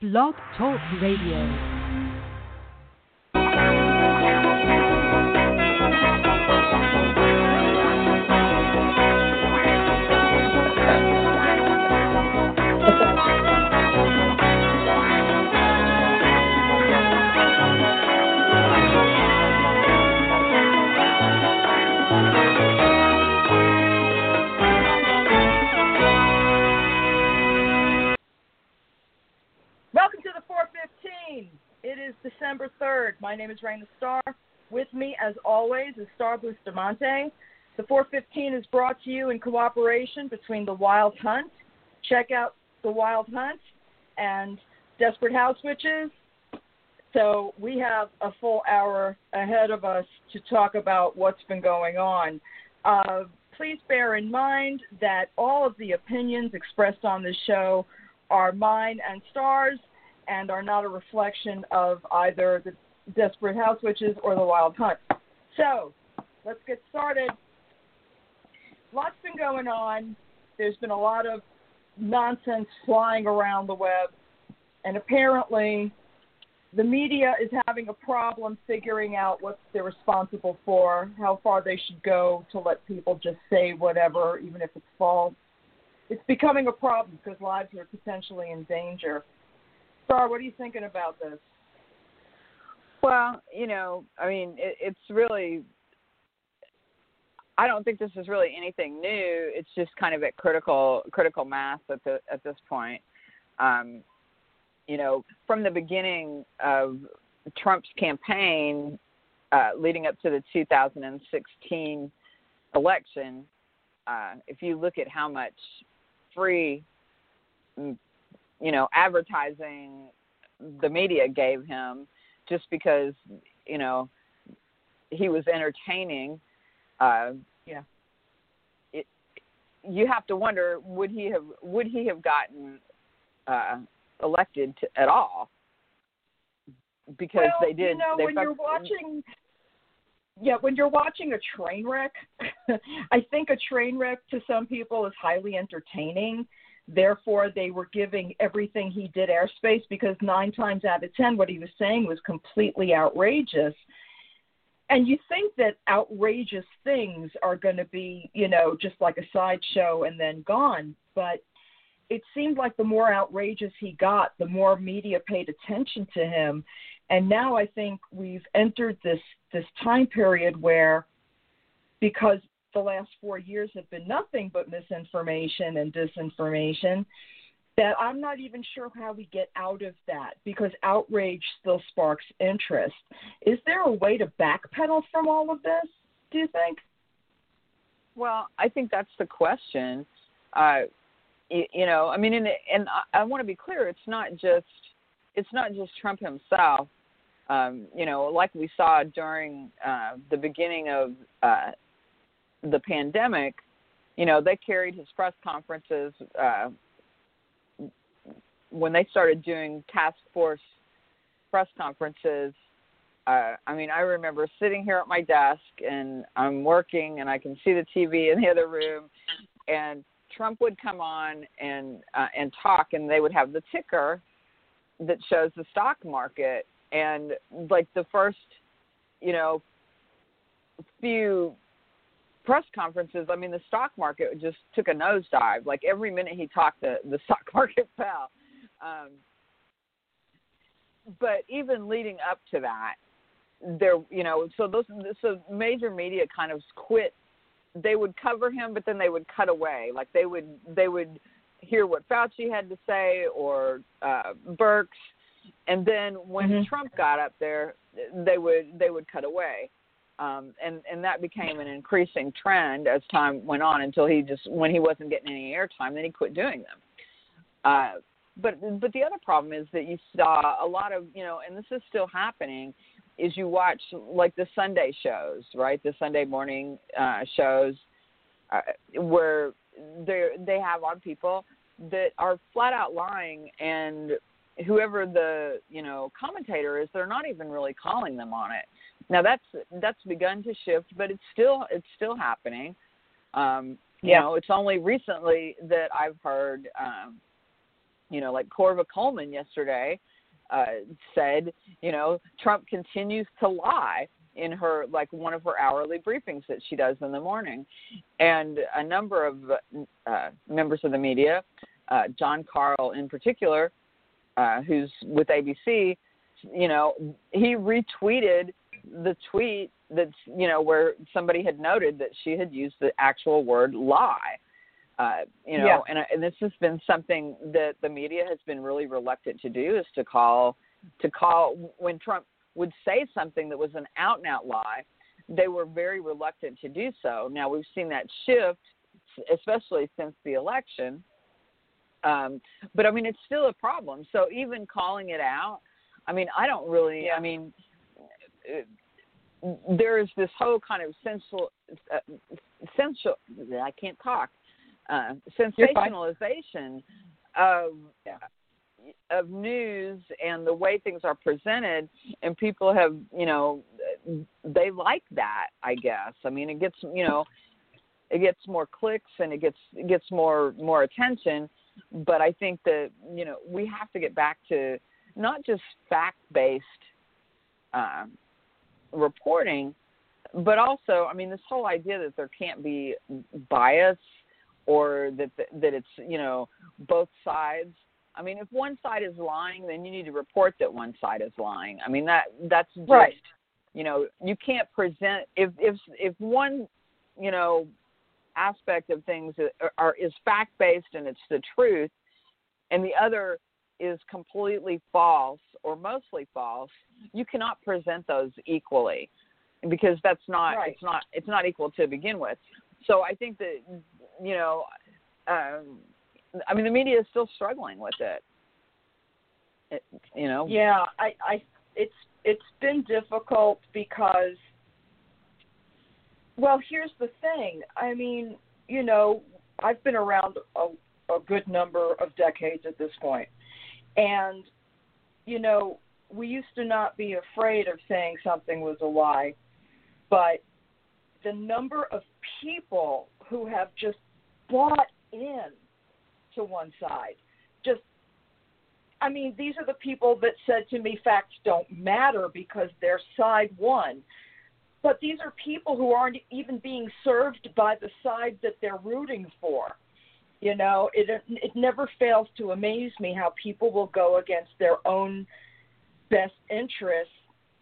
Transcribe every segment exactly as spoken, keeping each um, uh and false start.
Blog Talk Radio. It is December third. My name is Raina Starr. With me, as always, is Star Bustamante. The four fifteen is brought to you in cooperation between The Wild Hunt. Check out The Wild Hunt and Desperate House Witches. So we have a full hour ahead of us to talk about what's been going on. Uh, please bear in mind that all of the opinions expressed on this show are mine and Star's, and are not a reflection of either the Desperate House Witches or the Wild Hunt. So, let's get started. Lots been going on. There's been a lot of nonsense flying around the web, and apparently the media is having a problem figuring out what they're responsible for, how far they should go to let people just say whatever, even if it's false. It's becoming a problem because lives are potentially in danger. Star, what are you thinking about this? Well, you know, I mean, it, it's really, I don't think this is really anything new. It's just kind of at critical critical mass at the at this point. Um, you know, from the beginning of Trump's campaign, uh, leading up to the two thousand sixteen election, uh, if you look at how much free you know, advertising the media gave him just because, you know, he was entertaining. Uh, yeah. It, you have to wonder, would he have, would he have gotten uh, elected to, at all? Because well, they did. You know, they when fucked, you're watching, yeah, when you're watching a train wreck, I think a train wreck to some people is highly entertaining. Therefore, they were giving everything he did airspace because nine times out of ten, what he was saying was completely outrageous. And you think that outrageous things are going to be, you know, just like a sideshow and then gone. But it seemed like the more outrageous he got, the more media paid attention to him. And now I think we've entered this, this time period where, because the last four years have been nothing but misinformation and disinformation, that I'm not even sure how we get out of that, because outrage still sparks interest. Is there a way to backpedal from all of this, do you think? Well, I think that's the question. Uh, you, you know, I mean, and, and I, I want to be clear, it's not just, it's not just Trump himself. Um, you know, like we saw during uh, the beginning of uh, the pandemic, you know, they carried his press conferences uh, when they started doing task force press conferences. Uh, I mean, I remember sitting here at my desk and I'm working and I can see the T V in the other room, and Trump would come on and uh, and talk, and they would have the ticker that shows the stock market, and like the first, you know, few press conferences, I mean, the stock market just took a nosedive. Like every minute he talked, the, the stock market fell. Um, but even leading up to that, there, you know, so those, so major media kind of quit. They would cover him, but then they would cut away. Like they would, they would hear what Fauci had to say or uh, Birx, and then when mm-hmm. Trump got up there, they would, they would cut away. Um, and, and that became an increasing trend as time went on until he just, when he wasn't getting any airtime, then he quit doing them. Uh, but but the other problem is that you saw a lot of, you know, and this is still happening, is you watch like the Sunday shows, right? The Sunday morning uh, shows uh, where they they have on people that are flat out lying, and whoever the, you know, commentator is, they're not even really calling them on it. Now that's that's begun to shift, but it's still it's still happening. Um, you yeah. know, it's only recently that I've heard um, you know, like Corva Coleman yesterday uh, said, you know, Trump continues to lie in her, like one of her hourly briefings that she does in the morning. And a number of uh, members of the media, uh, John Carl in particular, uh, who's with A B C, you know, he retweeted the tweet that's, you know, where somebody had noted that she had used the actual word lie. Uh, you know, yeah. and, and this has been something that the media has been really reluctant to do, is to call, to call when Trump would say something that was an out and out lie, they were very reluctant to do so. Now we've seen that shift, especially since the election. Um, but I mean, it's still a problem. So even calling it out, I mean, I don't really, yeah. I mean, there is this whole kind of sensual, uh, sensual, I can't talk, uh, sensationalization of, yeah. of news and the way things are presented, and people have, you know, they like that, I guess. I mean, it gets, you know, it gets more clicks and it gets, it gets more, more attention. But I think that, you know, we have to get back to not just fact-based uh, reporting, but also, I mean, this whole idea that there can't be bias, or that that it's, you know, both sides. I mean, if one side is lying, then you need to report that one side is lying. I mean, that that's just, right. You know, you can't present, if if if one, you know, aspect of things are, are is fact-based and it's the truth, and the other is completely false or mostly false, you cannot present those equally, because that's not, right. it's not, it's not equal to begin with. So I think that, you know, um, I mean, the media is still struggling with it, it you know? Yeah, I, I, it's, it's been difficult because, well, here's the thing. I mean, you know, I've been around a, a good number of decades at this point. And, you know, we used to not be afraid of saying something was a lie, but the number of people who have just bought in to one side, just, I mean, these are the people that said to me facts don't matter because their side won. But these are people who aren't even being served by the side that they're rooting for. You know, it it never fails to amaze me how people will go against their own best interests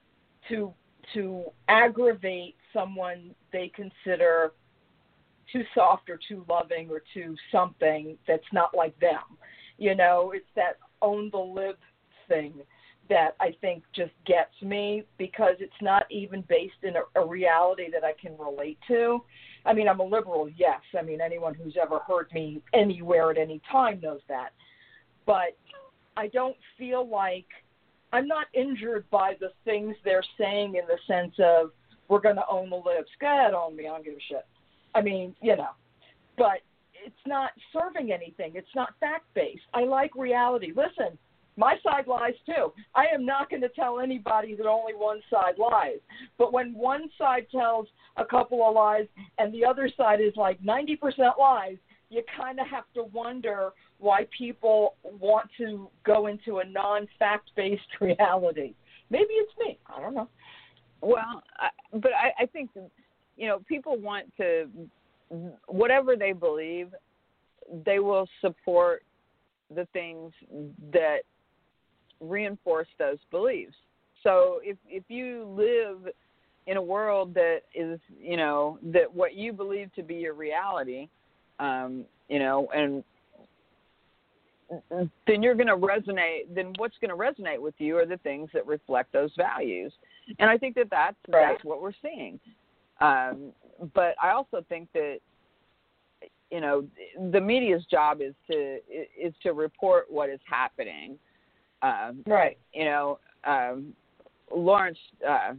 to to aggravate someone they consider too soft or too loving or too something that's not like them. You know, it's that own the lib thing that I think just gets me, because it's not even based in a, a reality that I can relate to. I mean, I'm a liberal, yes. I mean, anyone who's ever heard me anywhere at any time knows that. But I don't feel like, I'm not injured by the things they're saying in the sense of, we're going to own the libs. Go ahead, own me. I don't give a shit. I mean, you know. But it's not serving anything. It's not fact-based. I like reality. Listen, my side lies too. I am not going to tell anybody that only one side lies. But when one side tells a couple of lies and the other side is like ninety percent lies, you kind of have to wonder why people want to go into a non-fact-based reality. Maybe it's me. I don't know. Well, I, but I, I think, you know, people want to, whatever they believe, they will support the things that reinforce those beliefs. So if if you live in a world that is, you know, that what you believe to be your reality, um, you know, and then you're going to resonate, then what's going to resonate with you are the things that reflect those values. And I think that that's, right. that's what we're seeing. Um, but I also think that, you know, the media's job is to is to report what is happening. Um, right. You know, um, Lawrence, uh,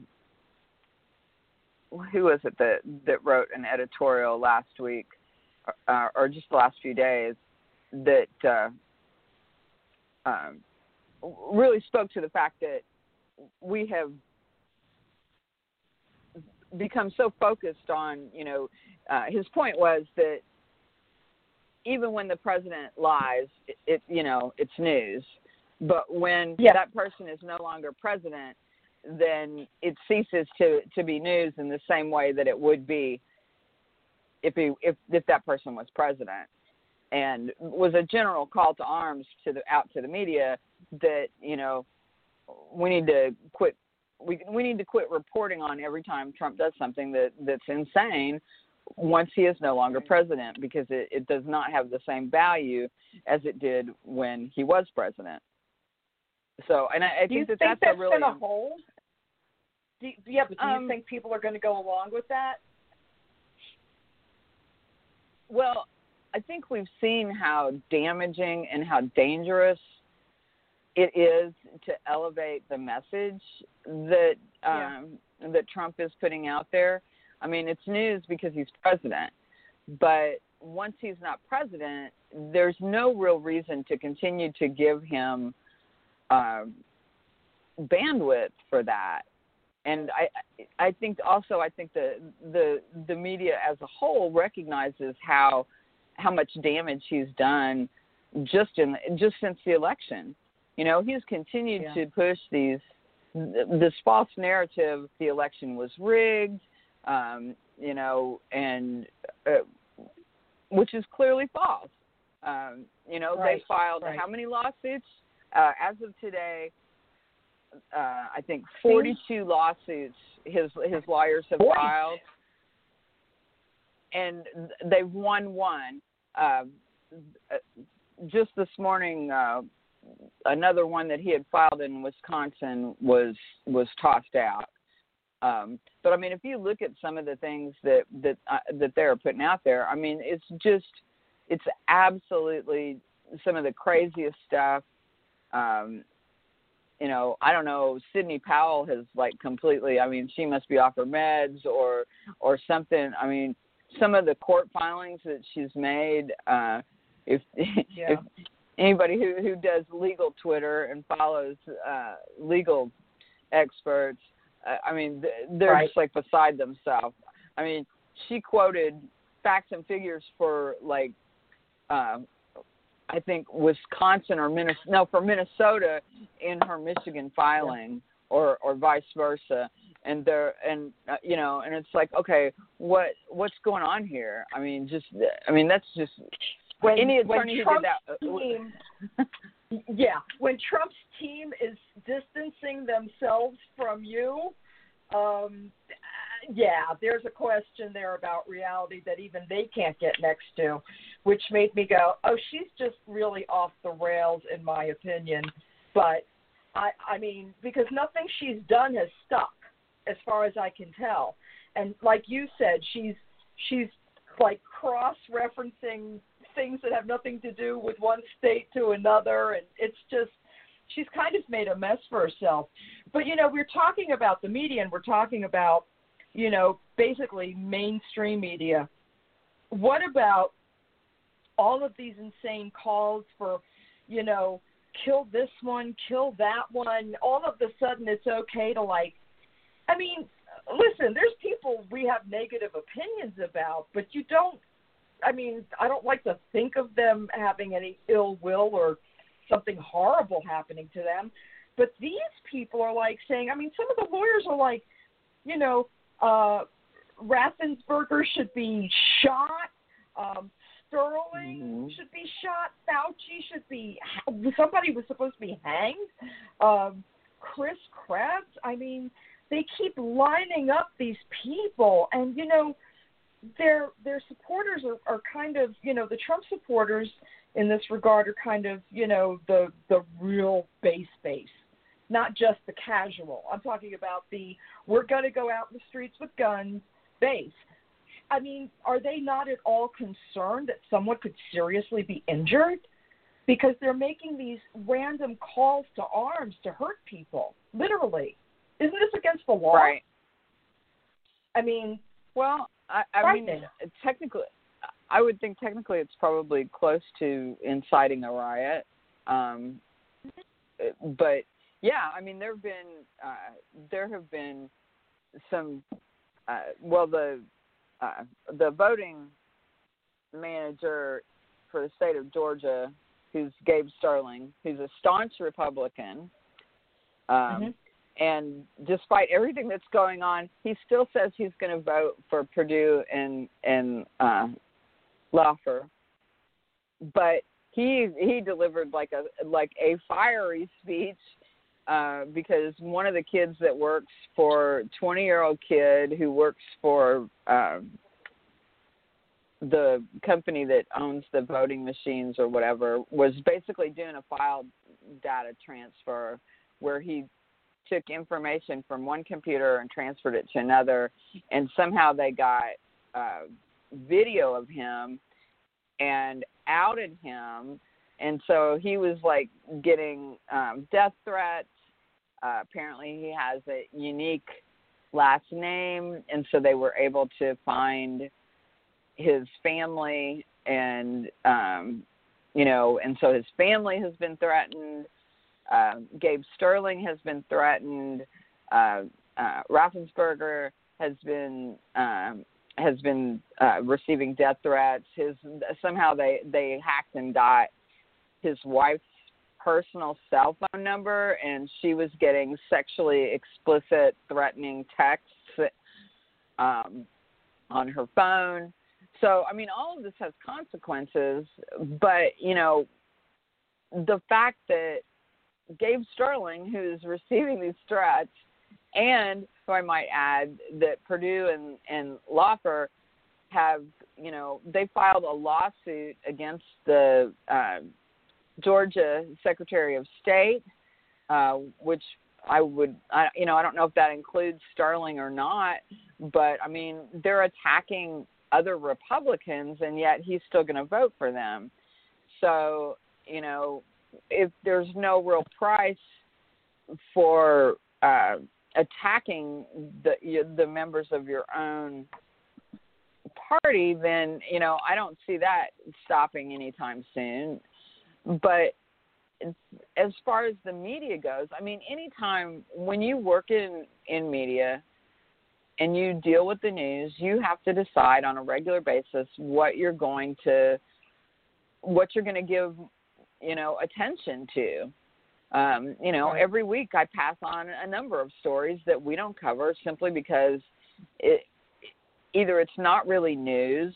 who was it that, that wrote an editorial last week, uh, or just the last few days, that uh, um, really spoke to the fact that we have become so focused on, you know, uh, his point was that even when the president lies, it, it you know, it's news. But when yeah. that person is no longer president, then it ceases to, to be news in the same way that it would be if he if, if that person was president. And was a general call to arms to the out to the media that, you know, we need to quit we we need to quit reporting on every time Trump does something that, that's insane once he is no longer president, because it, it does not have the same value as it did when he was president. So, and I, I do you think that think that's, that's a really going to hold? Do, yeah, but do um, you think people are going to go along with that? Well, I think we've seen how damaging and how dangerous it is to elevate the message that um, yeah. that Trump is putting out there. I mean, it's news because he's president, but once he's not president, there's no real reason to continue to give him uh, bandwidth for that. And I, I think also, I think the the the media as a whole recognizes how how much damage he's done just in just since the election. You know, he's continued yeah. to push these this false narrative. The election was rigged, um, you know, and uh, which is clearly false. Um, you know, right. they filed right. how many lawsuits uh, as of today? Uh, I think forty-two lawsuits his his lawyers have filed, and they've won one. Uh, just this morning, uh, another one that he had filed in Wisconsin was was tossed out. Um, but I mean, if you look at some of the things that that uh, that they're putting out there, I mean, it's just it's absolutely some of the craziest stuff. Um, You know, I don't know, Sidney Powell has like completely, I mean, she must be off her meds or or something. I mean, some of the court filings that she's made, uh, if, yeah. if anybody who, who does legal Twitter and follows uh, legal experts, uh, I mean, they're right. just like beside themselves. I mean, she quoted facts and figures for like, uh, I think Wisconsin or Minnesota, no, for Minnesota in her Michigan filing, yeah. or, or vice versa, and there, and uh, you know, and it's like, okay, what what's going on here? I mean, just, I mean, that's just when, any attorney who did that. Team, yeah, when Trump's team is distancing themselves from you, um, yeah, there's a question there about reality that even they can't get next to, which made me go, oh, she's just really off the rails, in my opinion. But, I, I mean, because nothing she's done has stuck, as far as I can tell. And like you said, she's, she's like cross-referencing things that have nothing to do with one state to another, and it's just, she's kind of made a mess for herself. But, you know, we're talking about the media, and we're talking about, you know, basically mainstream media. What about all of these insane calls for, you know, kill this one, kill that one? All of a sudden it's okay to, like, I mean, listen, there's people we have negative opinions about, but you don't, I mean, I don't like to think of them having any ill will or something horrible happening to them. But these people are like saying, I mean, some of the lawyers are like, you know, Uh, Raffensperger should be shot. Um, Sterling mm-hmm. should be shot. Fauci should be. Somebody was supposed to be hanged. Um, Chris Krebs. I mean, they keep lining up these people, and you know, their their supporters are, are kind of, you know, the Trump supporters in this regard are kind of, you know, the the real base base. Not just the casual. I'm talking about the, we're going to go out in the streets with guns base. I mean, are they not at all concerned that someone could seriously be injured? Because they're making these random calls to arms to hurt people, literally. Isn't this against the law? Right. I mean, well, I, I mean, technically, I would think technically it's probably close to inciting a riot. Um, but, yeah, I mean, there have been uh, there have been some. Uh, well, the uh, the voting manager for the state of Georgia, who's Gabe Sterling, who's a staunch Republican. Um, mm-hmm. And despite everything that's going on, he still says he's going to vote for Perdue and and uh, Loeffler. But he he delivered like a like a fiery speech uh, because one of the kids that works for twenty-year-old kid who works for um, the company that owns the voting machines or whatever was basically doing a file data transfer where he took information from one computer and transferred it to another, and somehow they got uh, video of him and outed him, and so he was like getting um, death threats. Uh, apparently he has a unique last name, and so they were able to find his family, and um, you know, and so his family has been threatened. Uh, Gabe Sterling has been threatened. Uh, uh, Raffensperger has been um, has been uh, receiving death threats. His somehow they, they hacked and got his wife's personal cell phone number, and she was getting sexually explicit, threatening texts um, on her phone. So, I mean, all of this has consequences. But you know, the fact that Gabe Sterling, who's receiving these threats, and who I might add that Perdue and, and Loeffler have, you know, they filed a lawsuit against the uh, Georgia Secretary of State, uh, which I would, I, you know, I don't know if that includes Sterling or not, but, I mean, they're attacking other Republicans, and yet he's still going to vote for them. So, you know, if there's no real price for uh, attacking the the members of your own party, then, you know, I don't see that stopping anytime soon. But as far as the media goes, I mean, anytime when you work in, in media and you deal with the news, you have to decide on a regular basis what you're going to what you're going to give you know, attention to. Um, you know, right. Every week I pass on a number of stories that we don't cover simply because it, either it's not really news,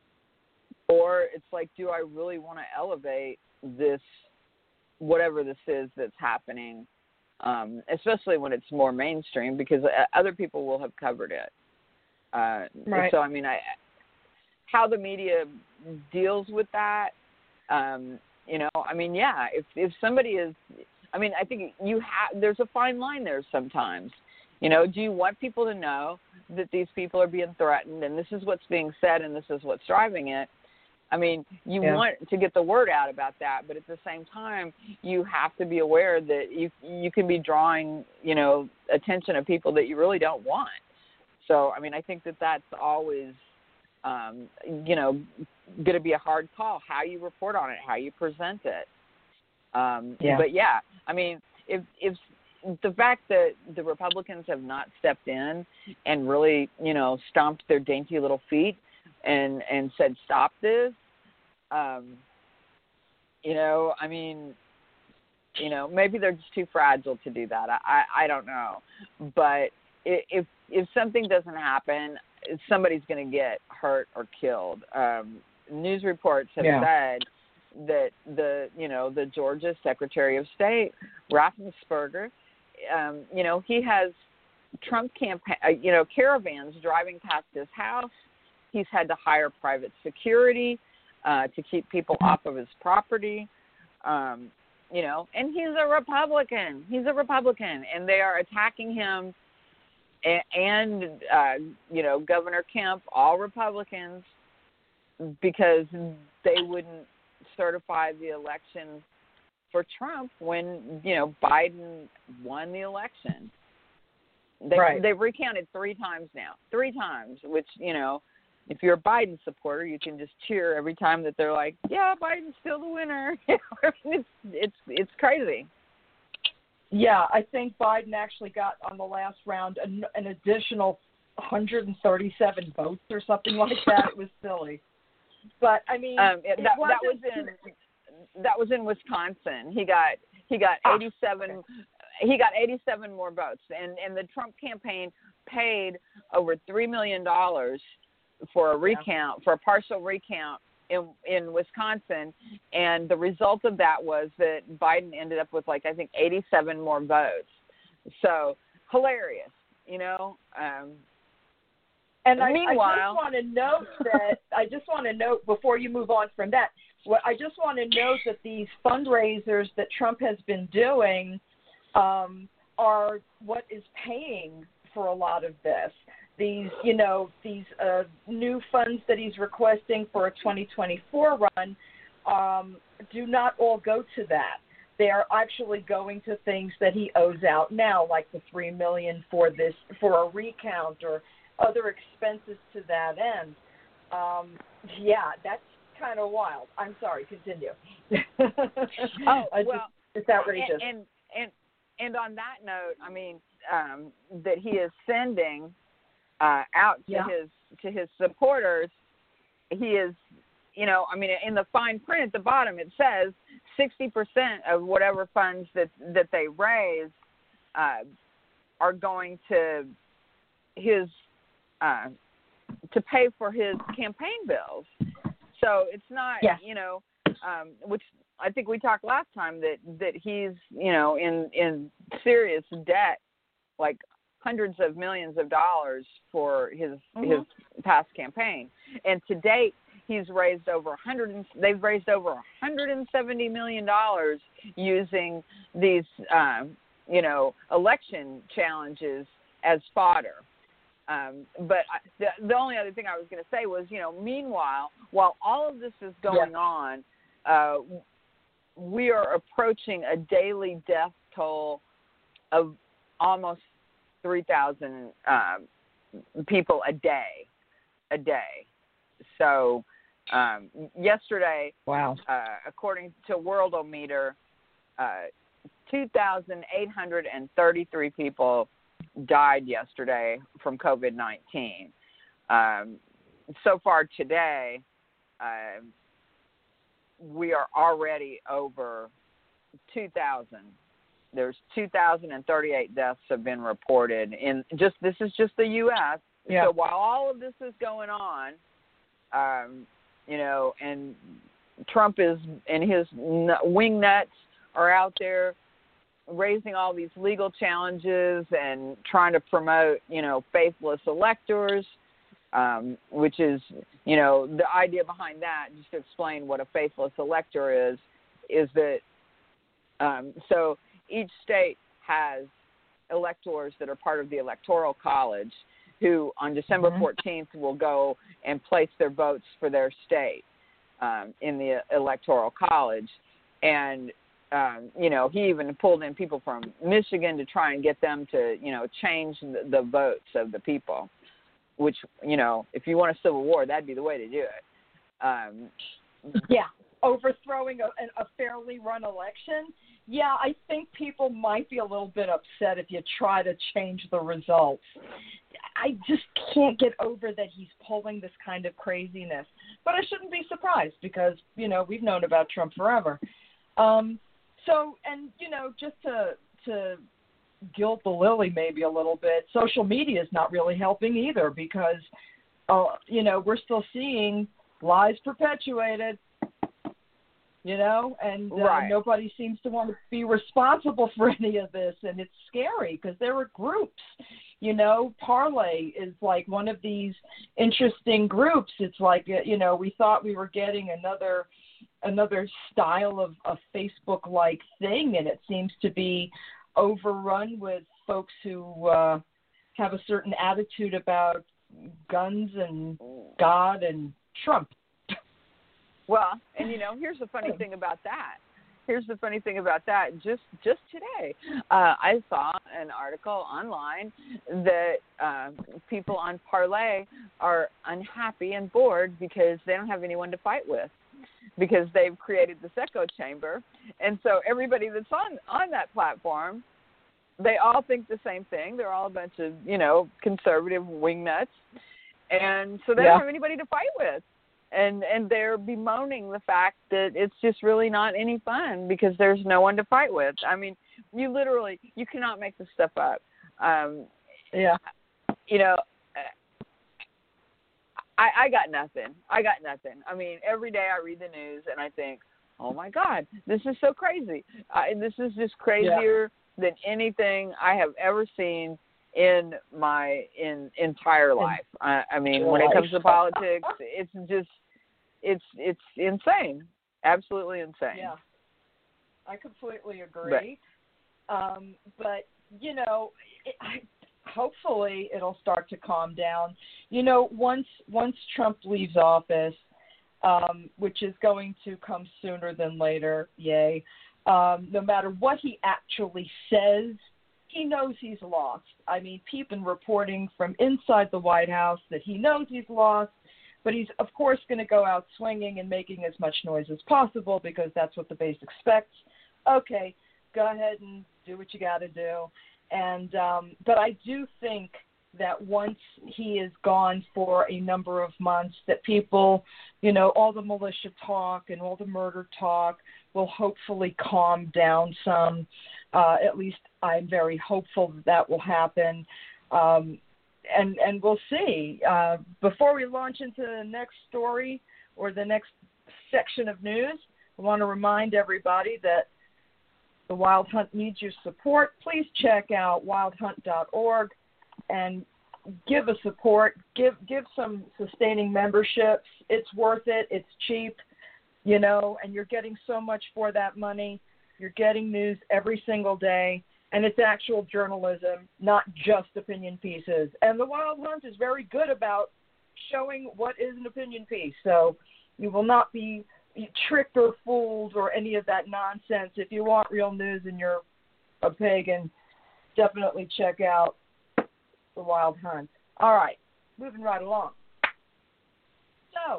or it's like, do I really want to elevate this, whatever this is that's happening, um, especially when it's more mainstream, because other people will have covered it. Uh, right. So, I mean, I, how the media deals with that, um, you know, I mean, yeah, if if somebody is, I mean, I think you have, there's a fine line there sometimes. You know, do you want people to know that these people are being threatened and this is what's being said and this is what's driving it? I mean, you yeah. want to get the word out about that, but at the same time, you have to be aware that you you can be drawing, you know, attention of people that you really don't want. So, I mean, I think that that's always, um, you know, going to be a hard call, how you report on it, how you present it. Um, yeah. But, yeah, I mean, if if the fact that the Republicans have not stepped in and really, you know, stomped their dainty little feet and, and said, stop this, um, you know, I mean, you know, maybe they're just too fragile to do that. I, I, I don't know. But if if something doesn't happen, somebody's going to get hurt or killed. Um, news reports have yeah. said that the, you know, the Georgia Secretary of State, Raffensperger, um, you know, he has Trump campaign, uh, you know, caravans driving past his house. He's had to hire private security uh, to keep people off of his property. Um, you know, and he's a Republican. He's a Republican, and they are attacking him. And, uh, you know, Governor Kemp, all Republicans, because they wouldn't certify the election for Trump when, you know, Biden won the election. They, right. They've recounted three times now, three times, which, you know, if you're a Biden supporter, you can just cheer every time that they're like, yeah, Biden's still the winner. it's, it's, it's crazy. Yeah, I think Biden actually got on the last round an, an additional one hundred thirty-seven votes or something like that. It was silly. But I mean, um, it, that, that was wasn't... in that was in Wisconsin. He got he got ah, eighty-seven. Okay. He got eighty-seven more votes, and and the Trump campaign paid over three million dollars for a recount, yeah. for a partial recount in in Wisconsin, and the result of that was that Biden ended up with, like, I think eighty-seven more votes. So hilarious, you know. Um, and I, meanwhile, I just want to note that I just want to note before you move on from that. What I just want to note that these fundraisers that Trump has been doing um, are what is paying for a lot of this. These, you know, these uh, new funds that he's requesting for a twenty twenty-four run um, do not all go to that. They are actually going to things that he owes out now, like the three million dollars for this, for a recount or other expenses to that end. Um, yeah, that's kind of wild. I'm sorry, continue. oh, I just, well, it's outrageous. And, and and and on that note, I mean, um, that he is sending uh, out to yeah. his to his supporters. He is, you know, I mean, in the fine print at the bottom, it says sixty percent of whatever funds that that they raise uh, are going to his uh, to pay for his campaign bills. So it's not, yes. you know, um, which I think we talked last time that, that he's, you know, in, in serious debt, like hundreds of millions of dollars for his mm-hmm. his past campaign. And to date, he's raised over one hundred. They've raised over one hundred seventy million dollars using these, um, you know, election challenges as fodder. Um, but the, the only other thing I was going to say was, you know, meanwhile, while all of this is going yeah. on, uh, we are approaching a daily death toll of almost three thousand um, people a day, a day. So um, yesterday, wow, uh, according to Worldometer, uh, two thousand eight hundred thirty-three people died yesterday from COVID nineteen. Um, so far today, uh, we are already over two thousand. There's two thousand thirty-eight deaths have been reported in just, this is just the U S. Yeah. So while all of this is going on, um, you know, and Trump is, and his wing nuts are out there raising all these legal challenges and trying to promote, you know, faithless electors, um, which is, you know, the idea behind that, just to explain what a faithless elector is, is that, um, so each state has electors that are part of the Electoral College who on December fourteenth will go and place their votes for their state um, in the Electoral College. And Um, you know, he even pulled in people from Michigan to try and get them to, you know, change the, the votes of the people, which, you know, if you want a civil war, that'd be the way to do it. Um, yeah, overthrowing a, a fairly run election. Yeah, I think people might be a little bit upset if you try to change the results. I just can't get over that he's pulling this kind of craziness. But I shouldn't be surprised because, you know, we've known about Trump forever. Um, So, and, you know, just to to gild the lily maybe a little bit, social media is not really helping either because, uh, you know, we're still seeing lies perpetuated, you know, and uh, right. nobody seems to want to be responsible for any of this. And it's scary because there are groups, you know, Parlay is like one of these interesting groups. It's like, you know, we thought we were getting another another style of a Facebook-like thing, and it seems to be overrun with folks who uh, have a certain attitude about guns and God and Trump. Well, and, you know, here's the funny thing about that. Here's the funny thing about that. Just just today, uh, I saw an article online that uh, people on Parlay are unhappy and bored because they don't have anyone to fight with, because they've created this echo chamber. And so everybody that's on, on that platform, they all think the same thing. They're all a bunch of, you know, conservative wingnuts. And so they yeah. don't have anybody to fight with. and and they're bemoaning the fact that it's just really not any fun because there's no one to fight with. I mean, you literally you cannot make this stuff up. Um, yeah, you know, I, I got nothing. I got nothing. I mean, every day I read the news and I think, oh my God, this is so crazy. I, this is just crazier yeah. than anything I have ever seen in my in entire life. I, I mean, when it comes to politics, it's just it's it's insane, absolutely insane. Yeah, I completely agree. But, um, but you know, it, I, hopefully it'll start to calm down. You know, once once Trump leaves office, um, which is going to come sooner than later, yay. Um, no matter what he actually says, he knows he's lost. I mean, people reporting from inside the White House that he knows he's lost, but he's, of course, going to go out swinging and making as much noise as possible because that's what the base expects. Okay, go ahead and do what you got to do. And um, but I do think that once he is gone for a number of months, that people, you know, all the militia talk and all the murder talk will hopefully calm down some. Uh, at least I'm very hopeful that that will happen. Um, and, and we'll see. Uh, before we launch into the next story or the next section of news, I want to remind everybody that the Wild Hunt needs your support. Please check out wild hunt dot org and give a support. Give give some sustaining memberships. It's worth it. It's cheap, you know, and you're getting so much for that money. You're getting news every single day, and it's actual journalism, not just opinion pieces. And the Wild Hunt is very good about showing what is an opinion piece. So you will not be tricked or fooled or any of that nonsense. If you want real news and you're a pagan, definitely check out the Wild Hunt. All right, moving right along. So,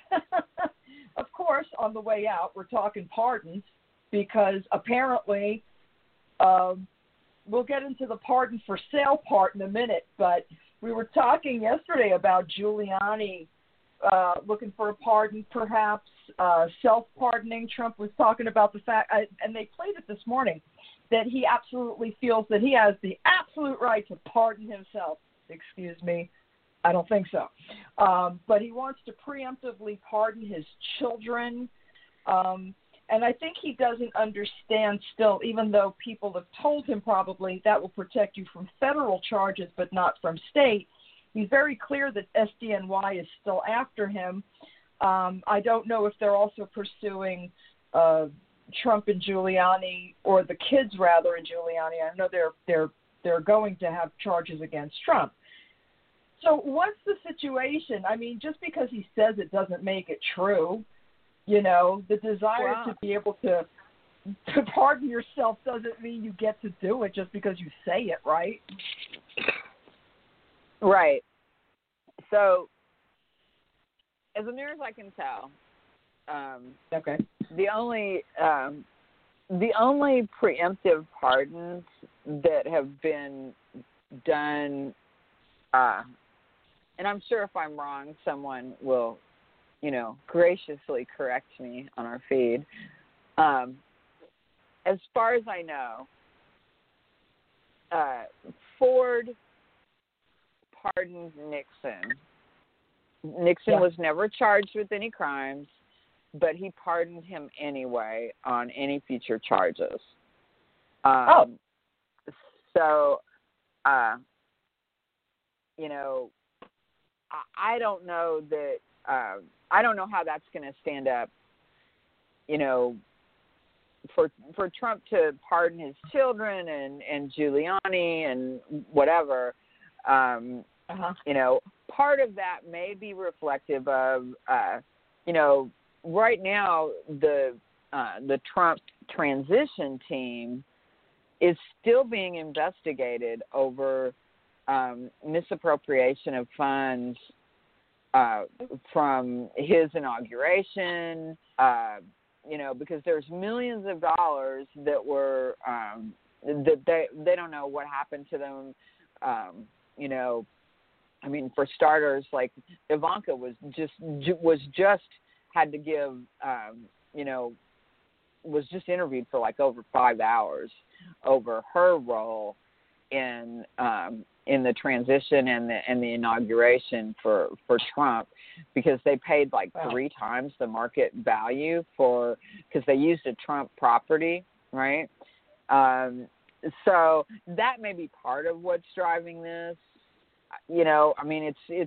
of course, on the way out, we're talking pardons because apparently um, we'll get into the pardon for sale part in a minute, but we were talking yesterday about Giuliani uh, looking for a pardon, perhaps uh, self-pardoning. Trump was talking about the fact, uh, and they played it this morning, that he absolutely feels that he has the absolute right to pardon himself. Excuse me, I don't think so. Um, but he wants to preemptively pardon his children. Um, and I think he doesn't understand still, even though people have told him probably that will protect you from federal charges but not from state. He's very clear that S D N Y is still after him. Um, I don't know if they're also pursuing uh, Trump and Giuliani, or the kids rather, and Giuliani. I know they're they're they're going to have charges against Trump. So what's the situation? I mean, just because he says it doesn't make it true. You know, the desire wow. to be able to to pardon yourself doesn't mean you get to do it just because you say it, right? Right. So, as near as I can tell, um, okay, the only um, the only preemptive pardons that have been done, uh, and I'm sure if I'm wrong, someone will, you know, graciously correct me on our feed. Um, as far as I know, uh, Ford pardoned Nixon. Nixon yeah. was never charged with any crimes, but he pardoned him anyway on any future charges. Um, oh. So, uh, you know, I, I don't know that, uh, I don't know how that's going to stand up, you know, for for Trump to pardon his children and, and Giuliani and whatever. Um, uh-huh. You know, part of that may be reflective of, uh, you know, right now the uh, the Trump transition team is still being investigated over um, misappropriation of funds uh, from his inauguration, uh, you know, because there's millions of dollars that were um, that they they don't know what happened to them, um, you know. I mean, for starters, like Ivanka was just was just had to give, um, you know, was just interviewed for like over five hours over her role in um, in the transition and the and the inauguration for, for Trump, because they paid like wow. three times the market value for because they used a Trump property, right? Um, so that may be part of what's driving this. You know, I mean, it's it's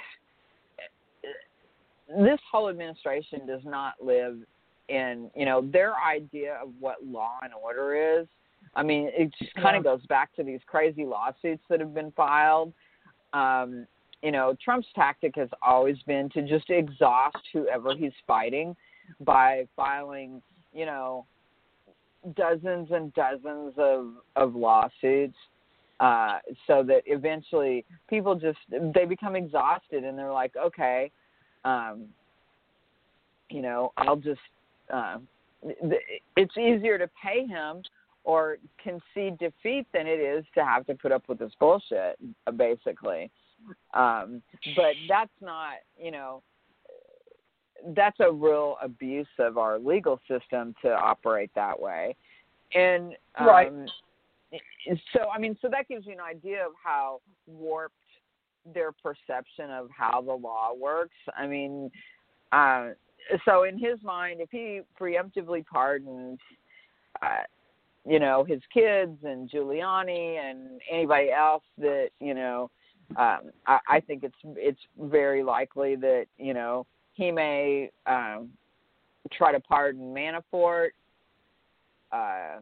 this whole administration does not live in, you know, their idea of what law and order is. I mean, it just kind of yeah. goes back to these crazy lawsuits that have been filed. Um, you know, Trump's tactic has always been to just exhaust whoever he's fighting by filing, you know, dozens and dozens of, of lawsuits. Uh, so that eventually people just, they become exhausted and they're like, okay, um, you know, I'll just, uh, it's easier to pay him or concede defeat than it is to have to put up with this bullshit, basically. Um, but that's not, you know, that's a real abuse of our legal system to operate that way. And, um, right. So, I mean, so that gives you an idea of how warped their perception of how the law works. I mean, uh, so in his mind, if he preemptively pardons, uh, you know, his kids and Giuliani and anybody else that, you know, um, I, I think it's it's very likely that, you know, he may um, try to pardon Manafort, uh,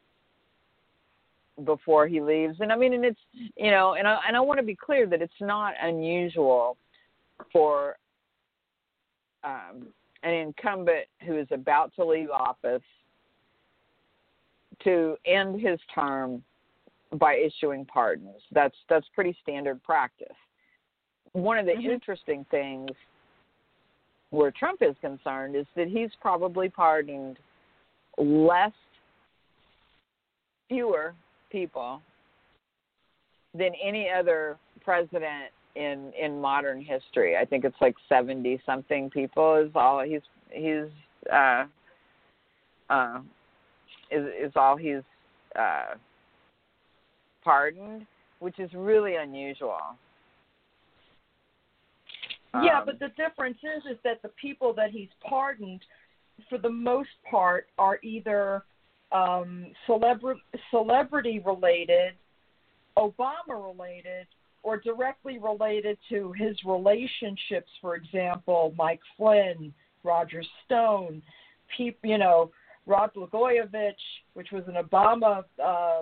before he leaves. And I mean, and it's, you know, and I, and I want to be clear that it's not unusual for um, an incumbent who is about to leave office to end his term by issuing pardons. That's, that's pretty standard practice. One of the mm-hmm. interesting things where Trump is concerned is that he's probably pardoned less, fewer people than any other president in in modern history. I think it's like seventy something people is all he's he's uh, uh, is is all he's uh, pardoned, which is really unusual. Yeah, um, but the difference is is that the people that he's pardoned, for the most part, are either Um, celebra- celebrity related, Obama related, or directly related to his relationships. For example, Mike Flynn, Roger Stone, peop, you know, Rod Blagojevich, which was an Obama uh,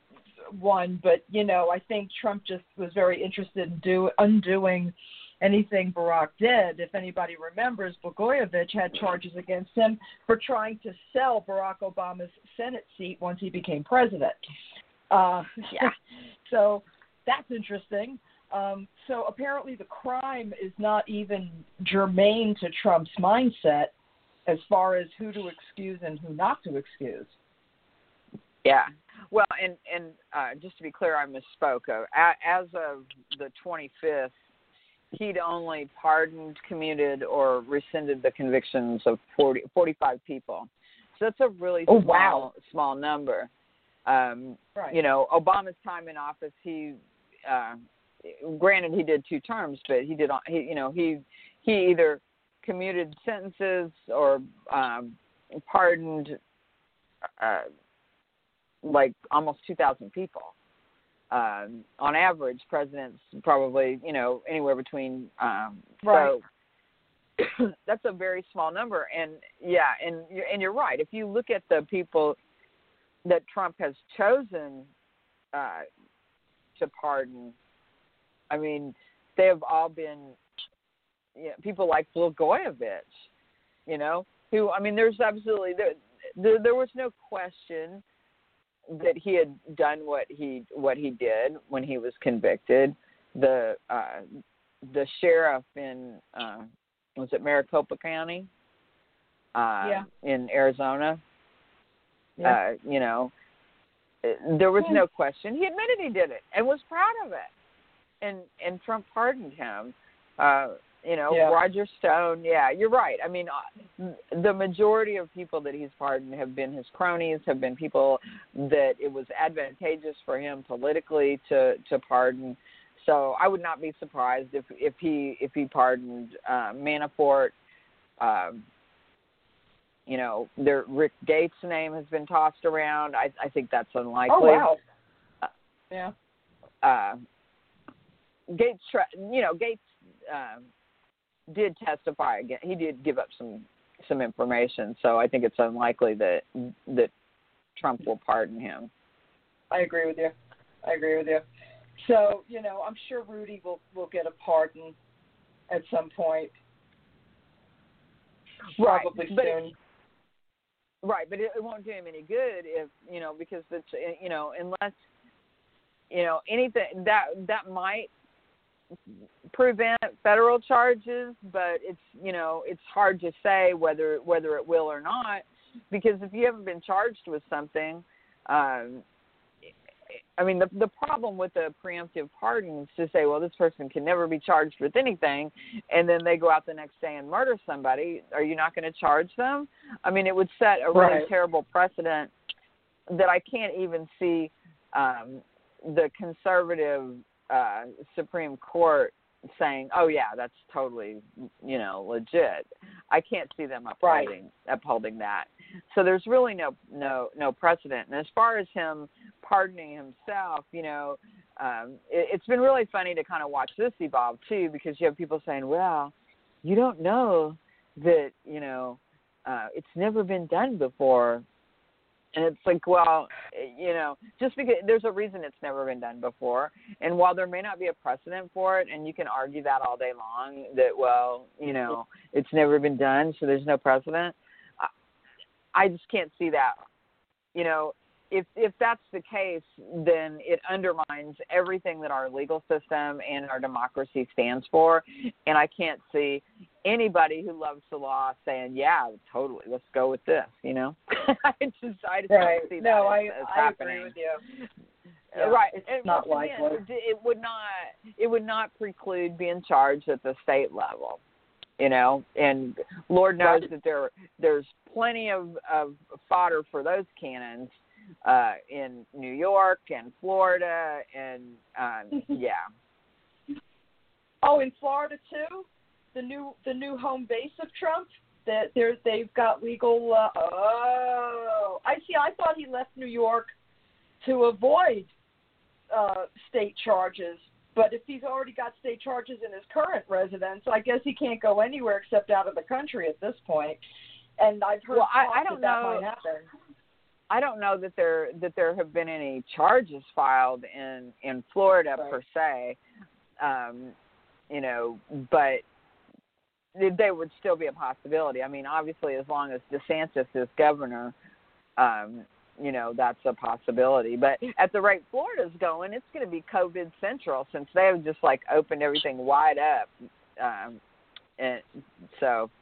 one, but you know, I think Trump just was very interested in do undoing anything Barack did. If anybody remembers, Blagojevich had charges against him for trying to sell Barack Obama's Senate seat once he became president. Uh, yeah. So that's interesting. Um, so apparently the crime is not even germane to Trump's mindset as far as who to excuse and who not to excuse. Yeah. Well, and, and uh, just to be clear, I misspoke. Uh, as of the twenty-fifth, he'd only pardoned, commuted, or rescinded the convictions of forty, forty-five people. So that's a really oh, small, wow. small number. Um, right. You know, Obama's time in office, he, uh, granted, he did two terms, but he did, he, you know, he he either commuted sentences or um, pardoned uh, like almost two thousand people. Um, on average, presidents probably, you know, anywhere between, um, right. so that's a very small number. And yeah, and, and you're right. If you look at the people that Trump has chosen uh, to pardon, I mean, they have all been, you know, people like Blagojevich, you know, who, I mean, there's absolutely, there, there, there was no question that he had done what he what he did when he was convicted. The uh, the sheriff in uh, was it Maricopa County, uh, yeah. in Arizona. Yeah. Uh, you know, there was no question. He admitted he did it and was proud of it. and and Trump pardoned him. Uh, you know, yeah. Roger Stone. Yeah, you're right. I mean, uh, the majority of people that he's pardoned have been his cronies, have been people that it was advantageous for him politically to to pardon. So I would not be surprised if if he if he pardoned uh, Manafort. Um, you know, there, Rick Gates' name has been tossed around. I, I think that's unlikely. Oh, wow. Yeah. Uh, Gates, you know, Gates uh, did testify again. He did give up some some information, so I think it's unlikely that that Trump will pardon him. I agree with you. I agree with you. So, you know, I'm sure Rudy will, will get a pardon at some point. Probably right, but soon. It, right, but it, it won't do him any good if, you know, because, it's, you know, unless, you know, anything, that that might prevent federal charges, but it's, you know, it's hard to say whether whether it will or not, because if you haven't been charged with something, um, I mean, the the problem with the preemptive pardon is to say, well, this person can never be charged with anything, and then they go out the next day and murder somebody. Are you not going to charge them? I mean, it would set a really right. terrible precedent that I can't even see um, the conservative uh, Supreme Court saying, oh, yeah, that's totally, you know, legit. I can't see them upholding right. upholding that. So there's really no no no precedent. And as far as him pardoning himself, you know, um, it, it's been really funny to kind of watch this evolve too, because you have people saying, well, you don't know that, you know, uh, it's never been done before. And it's like, well, you know, just because there's a reason it's never been done before. And while there may not be a precedent for it, and you can argue that all day long, that, well, you know, it's never been done, so there's no precedent. I just can't see that. You know, if if that's the case, then it undermines everything that our legal system and our democracy stands for. And I can't see anybody who loves the law saying, yeah, totally, let's go with this, you know. I just, I just right. don't see that no, as, I, as I happening. agree with you. Yeah, right. It's and not once likely. again, it would not, it would not preclude being charged at the state level. You know, and Lord knows right. that there there's plenty of, of fodder for those cannons uh, in New York and Florida, and um, yeah. Oh, in Florida too, the new the new home base of Trump. That there's they've got legal. Uh, oh, I see. I thought he left New York to avoid uh, state charges. But if he's already got state charges in his current residence, I guess he can't go anywhere except out of the country at this point. And I've heard well, I, I that don't that know. might happen. I don't know that there that there have been any charges filed in in Florida right. per se. Um, you know, but they would still be a possibility. I mean, obviously, as long as DeSantis is governor, um, you know, that's a possibility. But at the rate Florida's going, it's going to be COVID central, since they have just like opened everything wide up. Um, and so,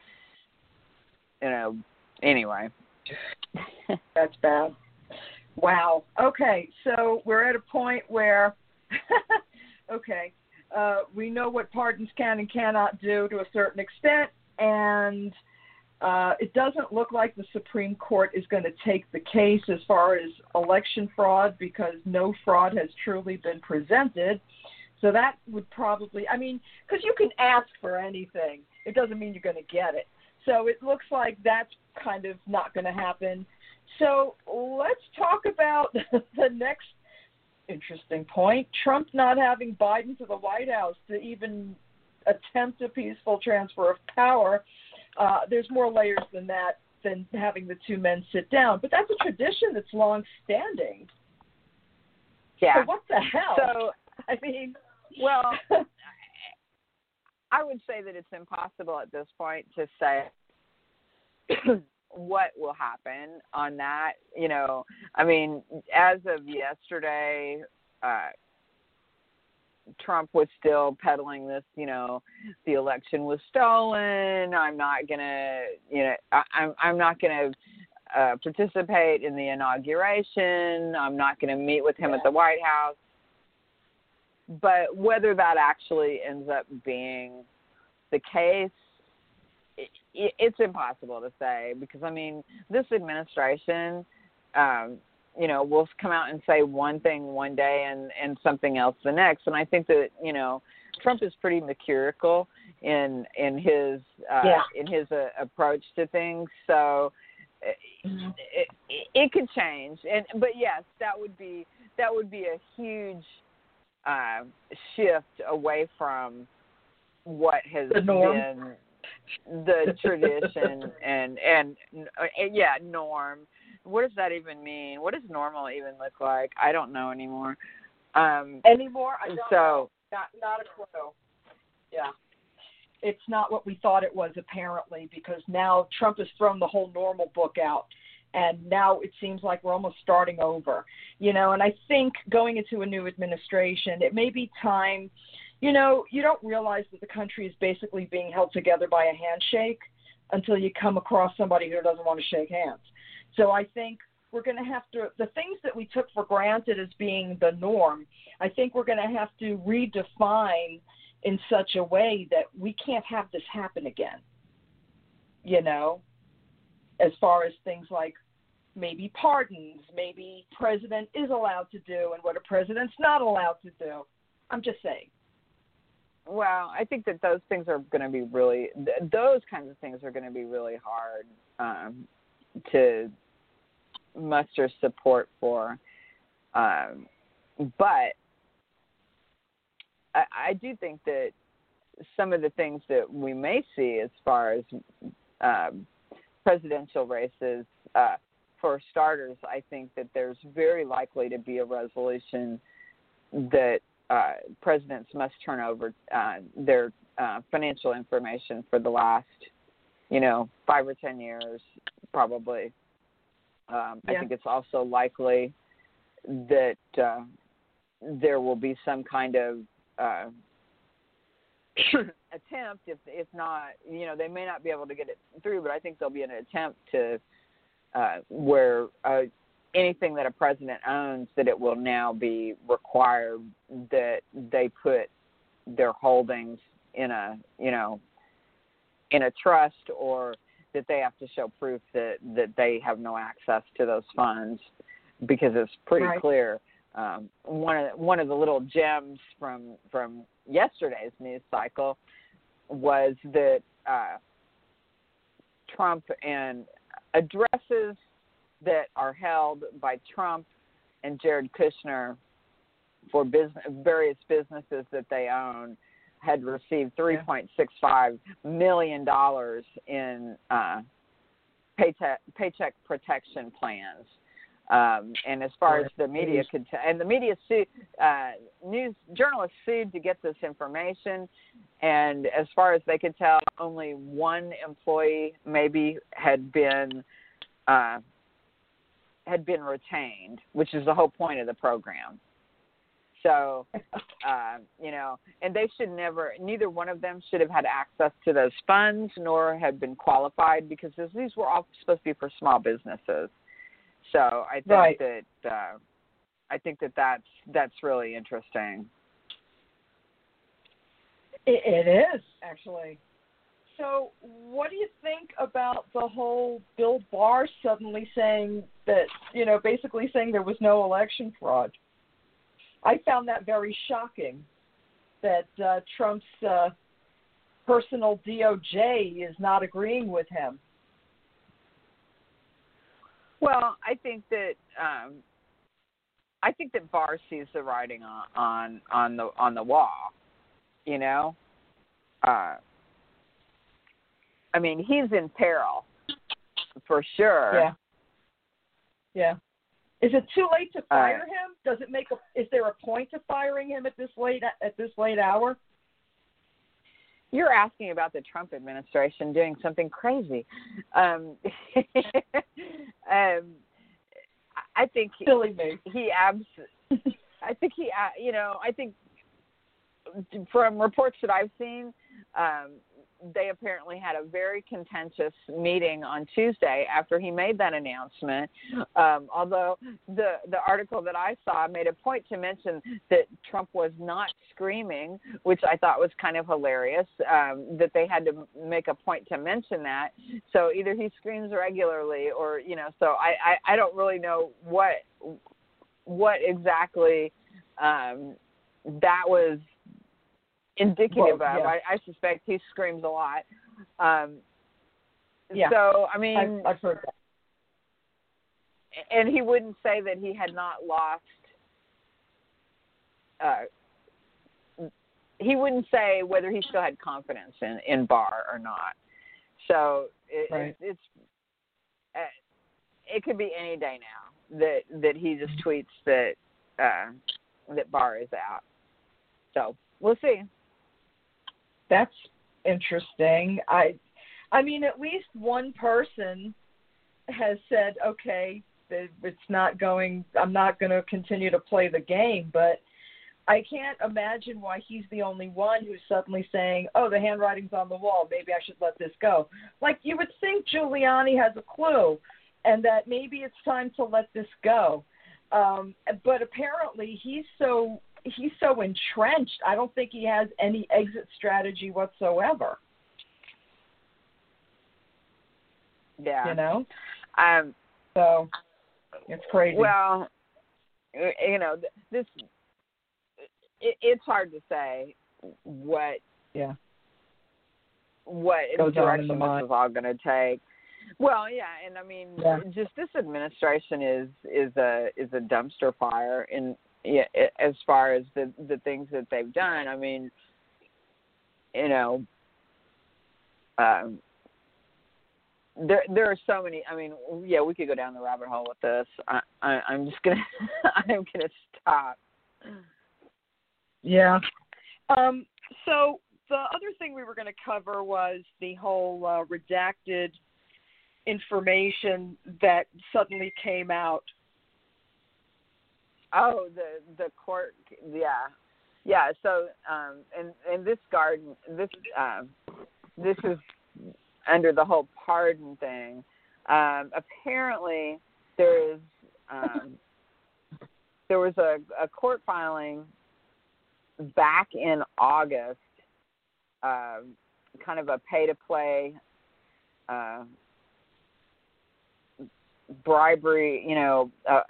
you know, anyway. That's bad. Wow. Okay. So we're at a point where, okay, uh, we know what pardons can and cannot do to a certain extent. And Uh, it doesn't look like the Supreme Court is going to take the case as far as election fraud, because no fraud has truly been presented. So that would probably, I mean, because you can ask for anything. It doesn't mean you're going to get it. So it looks like that's kind of not going to happen. So let's talk about the next interesting point. Trump not having Biden to the White House to even attempt a peaceful transfer of power. Uh, there's more layers than that, than having the two men sit down. But that's a tradition that's long-standing. Yeah. So what the hell? So, I mean, well, I would say that it's impossible at this point to say what will happen on that. You know, I mean, as of yesterday, uh, Trump was still peddling this, you know, the election was stolen. I'm not gonna, you know, I, I'm I'm not gonna uh, participate in the inauguration. I'm not gonna meet with him yeah. at the White House. but whether that actually ends up being the case, it, it, it's impossible to say, because, I mean, this administration, um, you know, will come out and say one thing one day and, and something else the next. And I think that, you know, Trump is pretty mercurial in in his uh, yeah. in his uh, approach to things. So mm-hmm. it, it, it could change. And but yes, that would be that would be a huge uh, shift away from what has the norm. been the tradition and, and uh, yeah, norm. What does that even mean? What does normal even look like? I don't know anymore. Um, anymore? I don't so, know. Not, not a clue. Yeah. It's not what we thought it was, apparently, because now Trump has thrown the whole normal book out. And now it seems like we're almost starting over, you know, and I think going into a new administration, it may be time, you know, you don't realize that the country is basically being held together by a handshake until you come across somebody who doesn't want to shake hands. So I think we're going to have to, the things that we took for granted as being the norm, I think we're going to have to redefine in such a way that we can't have this happen again, you know, as far as things like maybe pardons, maybe president is allowed to do and what a president's not allowed to do. I'm just saying. Well, I think that those things are going to be really, th- those kinds of things are going to be really hard um, to muster support for. Um, but I, I do think that some of the things that we may see as far as um, presidential races, uh, for starters, I think that there's very likely to be a resolution that uh, presidents must turn over uh, their uh, financial information for the last, you know, five or ten years, probably. Um, yeah. I think it's also likely that uh, there will be some kind of uh, attempt, if if not, you know, they may not be able to get it through, but I think there'll be an attempt to uh, where uh, anything that a president owns, that it will now be required that they put their holdings in a, you know, in a trust, or that they have to show proof that, that they have no access to those funds, because it's pretty right. clear. Um, one of one of the little gems from from yesterday's news cycle was that uh, Trump and addresses that are held by Trump and Jared Kushner for business, various businesses that they own, had received three point six five million dollars in uh, paycheck, paycheck protection plans. Um, and as far as the media could tell, and the media sued, uh, news journalists sued to get this information. And as far as they could tell, only one employee maybe had been uh, had been retained, which is the whole point of the program. So, uh, you know, and they should never, neither one of them should have had access to those funds, nor had been qualified, because these were all supposed to be for small businesses. So I think right. that uh, I think that that's that's really interesting. It, it is, actually. So what do you think about the whole Bill Barr suddenly saying that, you know, basically saying there was no election fraud? I found that very shocking, that uh, Trump's uh, personal D O J is not agreeing with him. Well, I think that um, I think that Barr sees the writing on, on on the on the wall. You know, uh, I mean, he's in peril for sure. Yeah. Yeah. Is it too late to fire uh, him? Does it make a? Is there a point to firing him at this late at this late hour? You're asking about the Trump administration doing something crazy. Um, um, I think Silly me. he abs. I think he, uh, you know, I think from reports that I've seen, um, they apparently had a very contentious meeting on Tuesday after he made that announcement. Um, although the the article that I saw made a point to mention that Trump was not screaming, which I thought was kind of hilarious. Um, that they had to make a point to mention that. So either he screams regularly, or you know. So I I, I don't really know what what exactly um, that was indicative well, of. yeah. I, I suspect he screams a lot. Um, yeah. So, I mean, I've, I've heard that. And he wouldn't say that he had not lost. Uh, he wouldn't say whether he still had confidence in, in Barr or not. So it, right. it, it's uh, it could be any day now that that he just tweets that uh, that Barr is out. So we'll see. That's interesting. I, I mean, at least one person has said, okay, it's not going, I'm not going to continue to play the game, but I can't imagine why he's the only one who's suddenly saying, oh, the handwriting's on the wall, maybe I should let this go. Like, you would think Giuliani has a clue and that maybe it's time to let this go. Um, but apparently he's so he's so entrenched, I don't think he has any exit strategy whatsoever. Yeah. You know? Um, so it's crazy. Well, you know, this, it, it's hard to say what, yeah. what Goes direction on in the this is all going to take. Well, yeah, and I mean, yeah. just this administration is is a is a dumpster fire in yeah, as far as the the things that they've done. I mean, you know, um, there there are so many. I mean, yeah, we could go down the rabbit hole with this. I, I I'm just gonna I'm gonna stop. Yeah. Um. So the other thing we were going to cover was the whole uh, redacted information that suddenly came out. Oh, the the court, yeah, yeah. So, um, and and this garden, this um, this is under the whole pardon thing. Um, apparently, there is um, there was a, a court filing back in August, uh, kind of a pay-to-play uh, bribery, you know. Uh,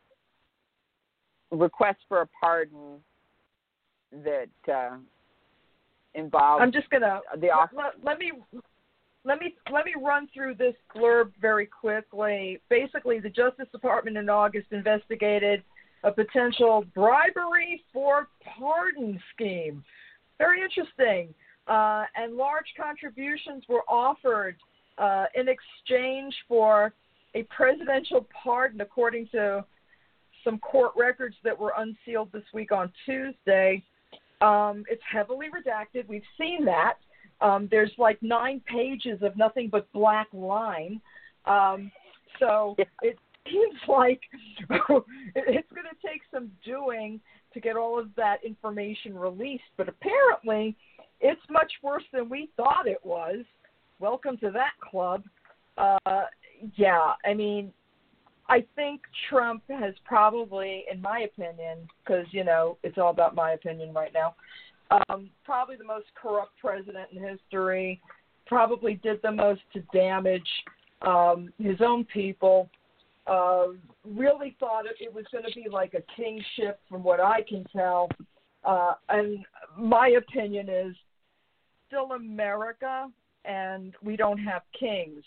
request for a pardon that uh, involves. I'm just gonna the office. let, let me let me let me run through this blurb very quickly. Basically, the Justice Department in August investigated a potential bribery for pardon scheme. Very interesting. Uh, and large contributions were offered uh, in exchange for a presidential pardon, according to some court records that were unsealed this week on Tuesday. Um, it's heavily redacted. We've seen that. Um, there's like nine pages of nothing but black line. Um, so yeah. It seems like it's going to take some doing to get all of that information released. But apparently it's much worse than we thought it was. Welcome to that club. Uh, yeah, I mean, I think Trump has probably, in my opinion, because, you know, it's all about my opinion right now, um, probably the most corrupt president in history, probably did the most to damage um, his own people, uh, really thought it, it was going to be like a kingship from what I can tell. Uh, and my opinion is still America, and we don't have kings.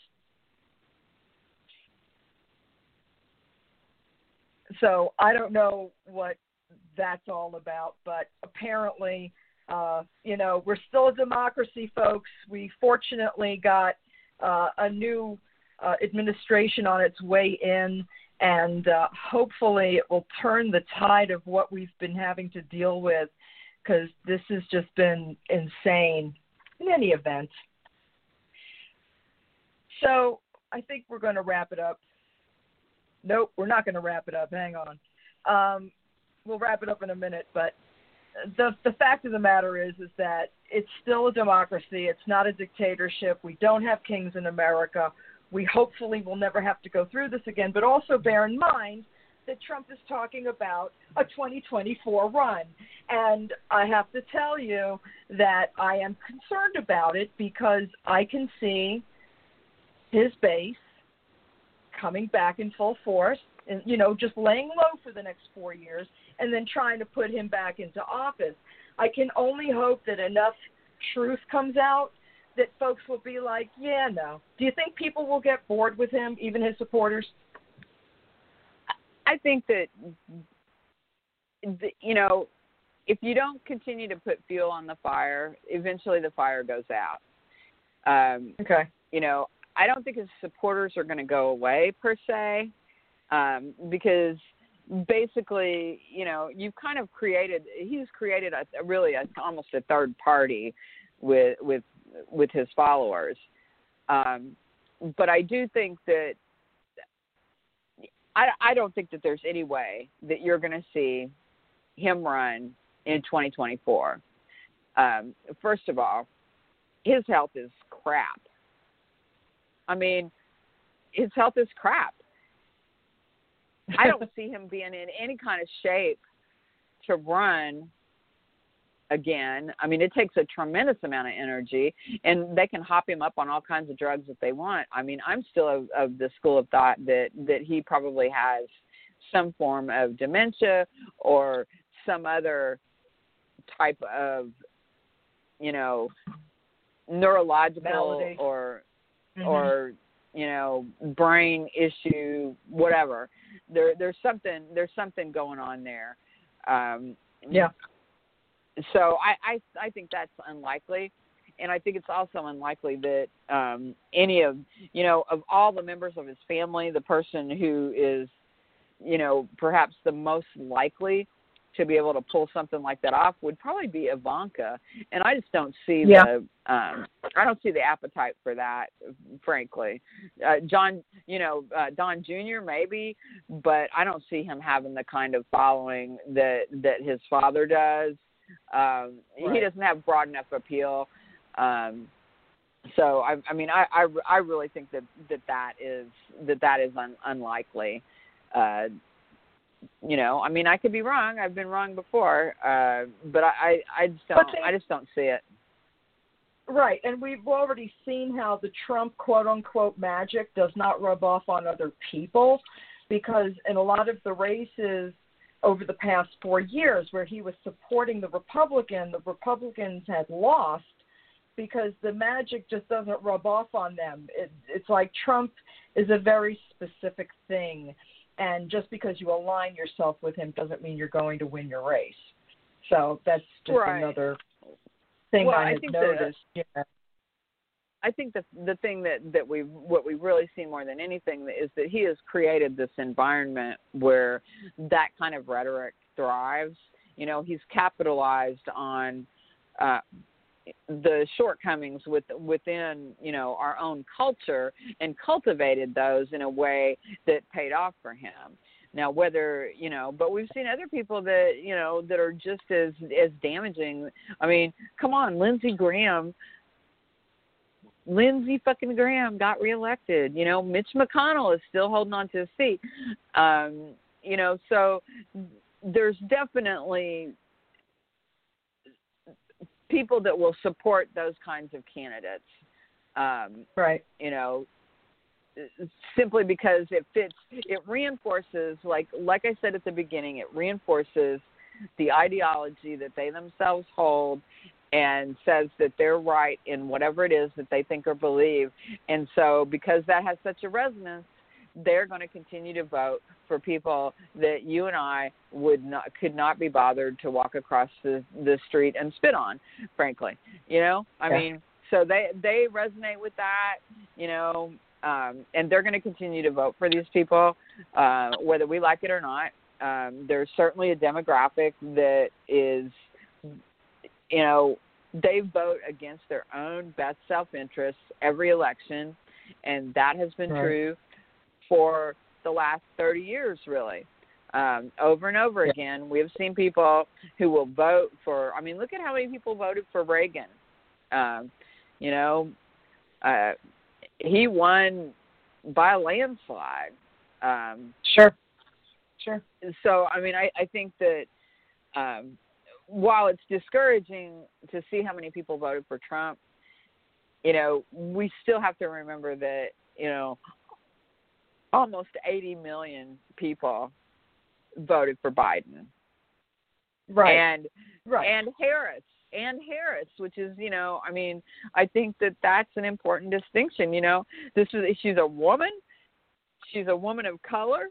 So I don't know what that's all about, but apparently, uh, you know, we're still a democracy, folks. We fortunately got uh, a new uh, administration on its way in, and uh, hopefully it will turn the tide of what we've been having to deal with, because this has just been insane in any event. So I think we're going to wrap it up. Nope, we're not going to wrap it up. Hang on. Um, we'll wrap it up in a minute, but the the fact of the matter is is that it's still a democracy. It's not a dictatorship. We don't have kings in America. We hopefully will never have to go through this again. But also bear in mind that Trump is talking about a twenty twenty-four run. And I have to tell you that I am concerned about it because I can see his base coming back in full force and, you know, just laying low for the next four years and then trying to put him back into office. I can only hope that enough truth comes out that folks will be like, yeah, no. Do you think people will get bored with him, even his supporters? I think that, you know, if you don't continue to put fuel on the fire, eventually the fire goes out. Um, okay. You know, I don't think his supporters are going to go away per se, um, because basically, you know, you've kind of created, he's created a, a really a, almost a third party with with with his followers. Um, but I do think that, I, I don't think that there's any way that you're going to see him run in twenty twenty-four. Um, first of all, his health is crap. I mean, his health is crap. I don't see him being in any kind of shape to run again. I mean, it takes a tremendous amount of energy, and they can hop him up on all kinds of drugs if they want. I mean, I'm still of, of the school of thought that, that he probably has some form of dementia or some other type of, you know, neurological Malady. or mm-hmm. or you know, brain issue, whatever. There there's something there's something going on there. Um, yeah. So I, I I think that's unlikely, and I think it's also unlikely that um, any of you know of all the members of his family, the person who is, you know, perhaps the most likely to be able to pull something like that off would probably be Ivanka, and I just don't see yeah. the um, I don't see the appetite for that, frankly. Uh, John, you know, uh, Don Junior maybe, but I don't see him having the kind of following that that his father does. Um, right. He doesn't have broad enough appeal. Um, so I, I mean, I, I, I really think that, that that is that that is un, unlikely. Uh, you know, I mean, I could be wrong. I've been wrong before, uh, but I, I just don't. They, I just don't see it. Right, and we've already seen how the Trump quote-unquote magic does not rub off on other people, because in a lot of the races over the past four years where he was supporting the Republican, the Republicans had lost because the magic just doesn't rub off on them. It, it's like Trump is a very specific thing, and just because you align yourself with him doesn't mean you're going to win your race. So that's just right. another thing well, I I have think noticed. The, yeah. I think the the thing that, that we what we really see more than anything is that he has created this environment where that kind of rhetoric thrives. You know, he's capitalized on uh, the shortcomings with, within, you know, our own culture and cultivated those in a way that paid off for him. Now, whether, you know, but we've seen other people that, you know, that are just as, as damaging. I mean, come on, Lindsey Graham, Lindsey fucking Graham got reelected. You know, Mitch McConnell is still holding on to his seat. Um, you know, so there's definitely people that will support those kinds of candidates. Um, right. You know, simply because it fits, it reinforces, like like I said at the beginning, it reinforces the ideology that they themselves hold and says that they're right in whatever it is that they think or believe. And so because that has such a resonance, they're going to continue to vote for people that you and I would not, could not be bothered to walk across the, the street and spit on, frankly. You know, I yeah. mean, so they, they resonate with that, you know, um, and they're going to continue to vote for these people, uh, whether we like it or not. Um, there's certainly a demographic that is, you know, they vote against their own best self-interest every election, and that has been right. true for the last thirty years, really. Um, over and over yeah. again, we have seen people who will vote for, I mean, look at how many people voted for Reagan. Um, you know, uh, he won by a landslide. Um, sure. Sure. So, I mean, I, I think that um, while it's discouraging to see how many people voted for Trump, you know, we still have to remember that, you know, almost eighty million people voted for Biden. Right. And, right. and Harris. And Harris, which is, you know, I mean, I think that that's an important distinction. You know, this is she's a woman. She's a woman of color.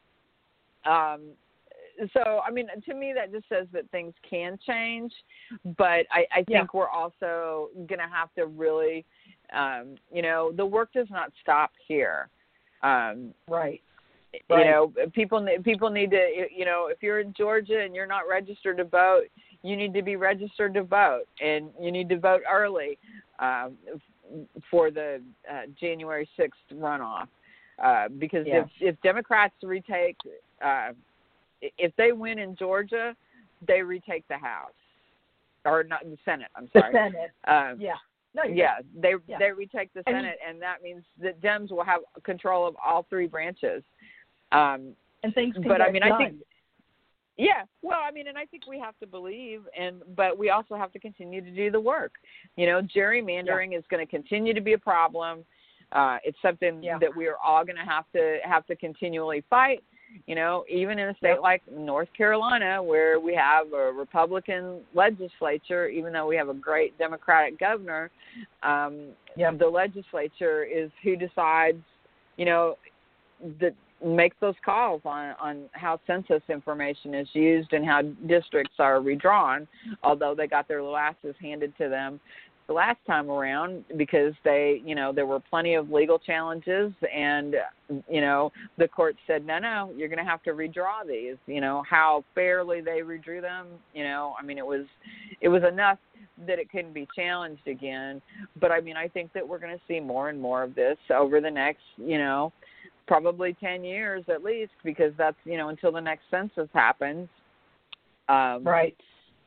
Um, so, I mean, to me, that just says that things can change. But I, I think yeah. we're also going to have to really, um, you know, the work does not stop here. Um, right. You right. know, people people need to, you know, if you're in Georgia and you're not registered to vote, you need to be registered to vote, and you need to vote early uh, for the uh, January sixth runoff. Uh, because yeah. if, if Democrats retake, uh, if they win in Georgia, they retake the House, or not the Senate. I'm sorry. The Senate. Um, yeah. No, yeah, they yeah. they retake the Senate, and, and that means that Dems will have control of all three branches. Um, and things can but get I mean, done. I think, yeah. Well, I mean, and I think we have to believe, and but we also have to continue to do the work. You know, gerrymandering yeah. is going to continue to be a problem. Uh, it's something yeah. that we are all going to have to have to continually fight. You know, even in a state yep. like North Carolina, where we have a Republican legislature, even though we have a great Democratic governor, um, yep. the legislature is who decides, you know, that makes those calls on, on how census information is used and how districts are redrawn, although they got their little asses handed to them the last time around because they, you know, there were plenty of legal challenges and, you know, the court said, no, no, you're going to have to redraw these, you know, how fairly they redrew them. You know, I mean, it was, it was enough that it couldn't be challenged again. But I mean, I think that we're going to see more and more of this over the next, you know, probably ten years at least, because that's, you know, until the next census happens. Um, right.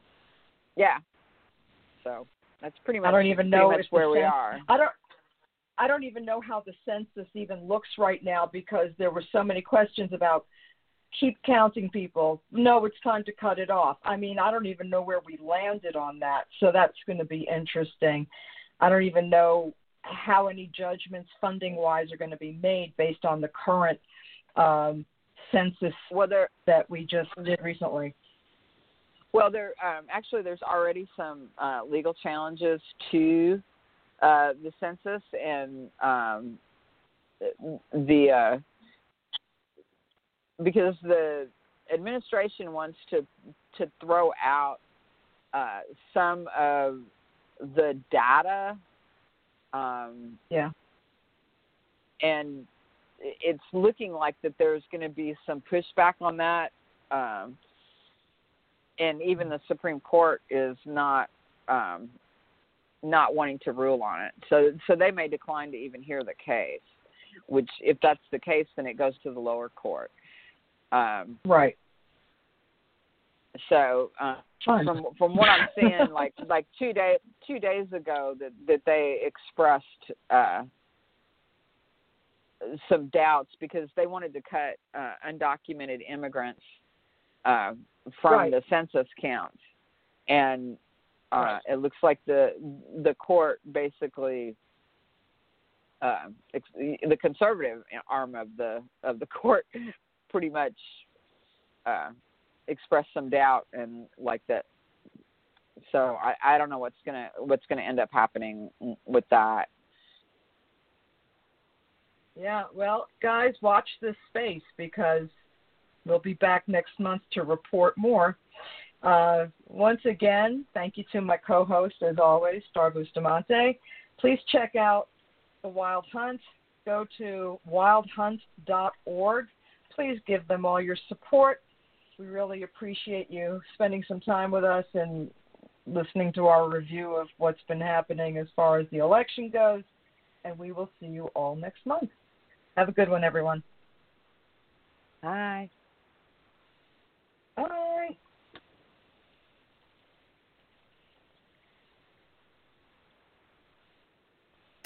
Yeah. So. That's pretty much, I don't even know much where we cens- are. I don't. I don't even know how the census even looks right now because there were so many questions about keep counting people. No, it's time to cut it off. I mean, I don't even know where we landed on that. So that's going to be interesting. I don't even know how any judgments funding-wise are going to be made based on the current um, census well, there, that we just did recently. Well, there um, actually there's already some uh, legal challenges to uh, the census, and um, the uh, because the administration wants to to throw out uh, some of the data. Um, yeah, and it's looking like that there's going to be some pushback on that. Um, And even the Supreme Court is not um, not wanting to rule on it, so so they may decline to even hear the case. Which, if that's the case, then it goes to the lower court. Um, right. So uh, from from what I'm seeing, like like two day two days ago, that that they expressed uh, some doubts because they wanted to cut uh, undocumented immigrants Uh, from right. the census counts, and uh, right. it looks like the the court basically uh, ex- the conservative arm of the of the court pretty much uh, expressed some doubt and like that. So I, I don't know what's gonna what's gonna end up happening with that. Yeah, well, guys, watch this space because we'll be back next month to report more. Uh, once again, thank you to my co-host, as always, Star Bustamante. Please check out The Wild Hunt. Go to wild hunt dot org. Please give them all your support. We really appreciate you spending some time with us and listening to our review of what's been happening as far as the election goes. And we will see you all next month. Have a good one, everyone. Bye.